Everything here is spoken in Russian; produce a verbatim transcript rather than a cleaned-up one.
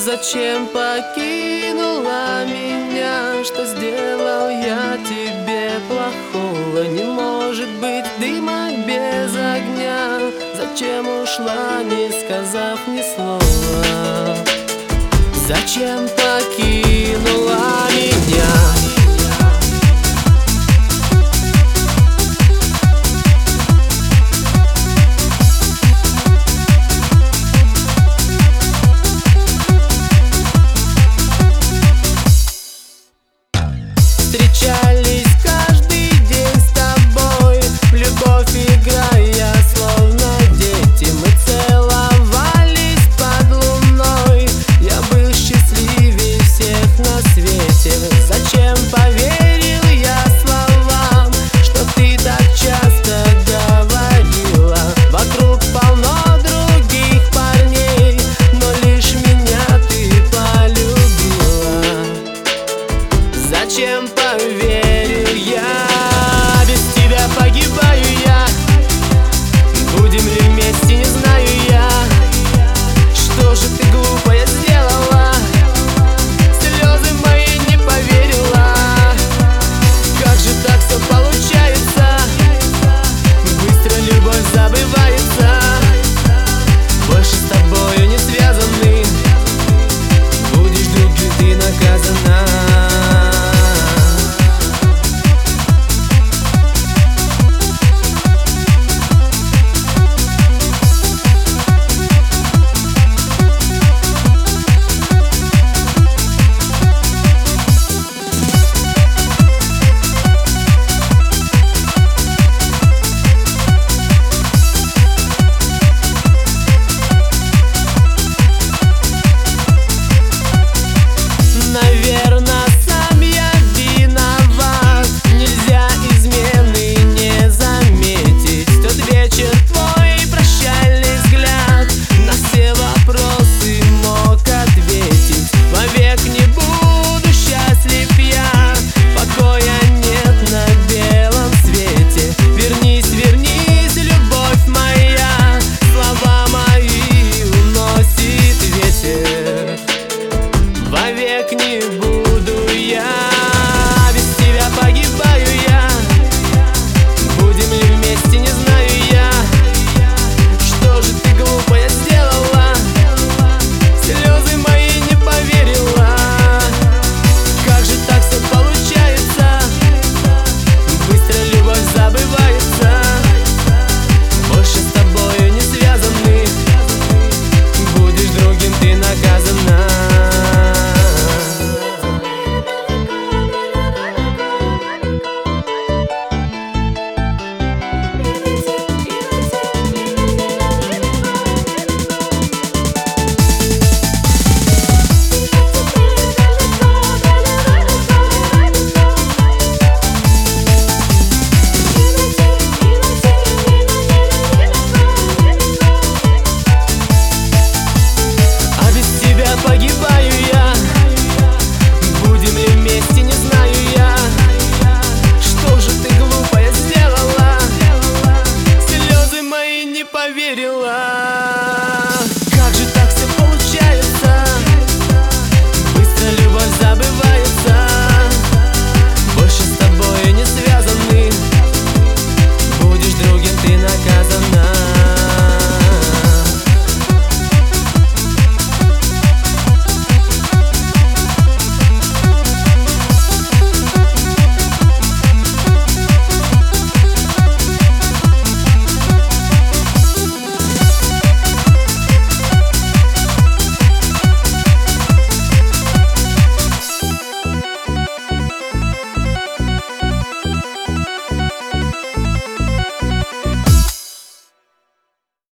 Зачем покинула меня? Что сделал я тебе плохого? Не может быть дыма без огня. Зачем ушла, не сказав ни слова? Зачем покинула меня? Встречались каждый день с тобой, в любовь играя, словно дети. Мы целовались под луной, я был счастливее всех на свете. Зачем поверил я словам, что ты так часто говорила? Вокруг полно других парней, но лишь меня ты полюбила. Зачем поверил я? Без тебя погибаю я. Будем ли вместе, не знаю.